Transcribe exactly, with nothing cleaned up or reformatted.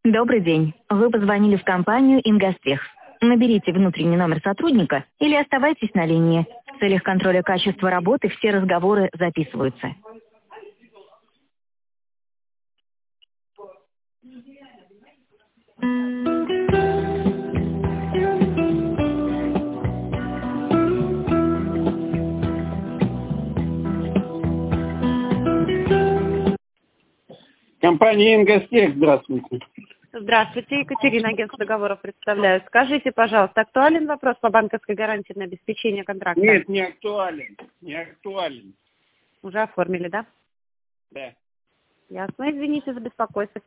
Добрый день. Вы позвонили в компанию «Ингостех». Наберите внутренний номер сотрудника или оставайтесь на линии. В целях контроля качества работы все разговоры записываются. Компания «Ингостех», здравствуйте. Здравствуйте, Екатерина, агентство договоров представляю. Скажите, пожалуйста, актуален вопрос по банковской гарантии на обеспечение контракта? Нет, не актуален. Не актуален. Уже оформили, да? Да. Ясно. Извините за беспокойство.